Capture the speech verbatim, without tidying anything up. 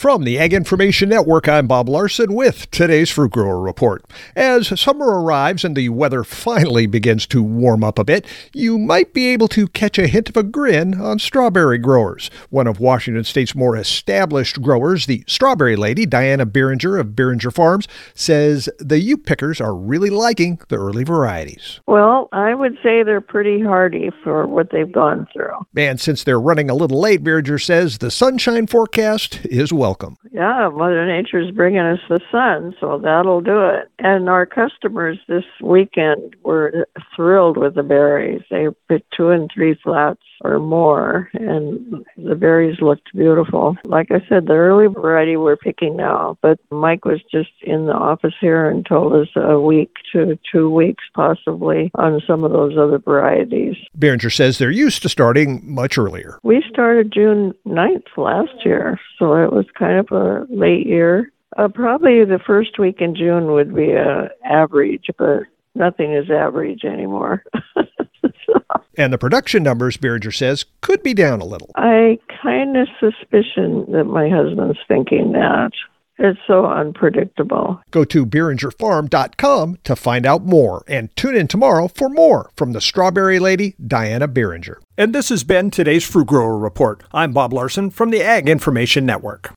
From the Ag Information Network, I'm Bob Larson with today's Fruit Grower Report. As summer arrives and the weather finally begins to warm up a bit, you might be able to catch a hint of a grin on strawberry growers. One of Washington State's more established growers, the strawberry lady, Diana Behringer of Behringer Farms, says the U pickers are really liking the early varieties. Well, I would say they're pretty hardy for what they've gone through. And since they're running a little late, Behringer says the sunshine forecast is welcome. Yeah, Mother Nature's bringing us the sun, so that'll do it. And our customers this weekend were thrilled with the berries. They picked two and three flats or more, and the berries looked beautiful. Like I said, the early variety we're picking now, but Mike was just in the office here and told us a week to two weeks possibly on some of those other varieties. Behringer says they're used to starting much earlier. We started June ninth last year, so it was kind of a late year. Uh, probably the first week in June would be a average, but nothing is average anymore. And the production numbers, Behringer says, could be down a little. I kind of suspicion that my husband's thinking that. It's so unpredictable. Go to Behringer Farm dot com to find out more and tune in tomorrow for more from the strawberry lady, Diana Behringer. And this has been today's Fruit Grower Report. I'm Bob Larson from the Ag Information Network.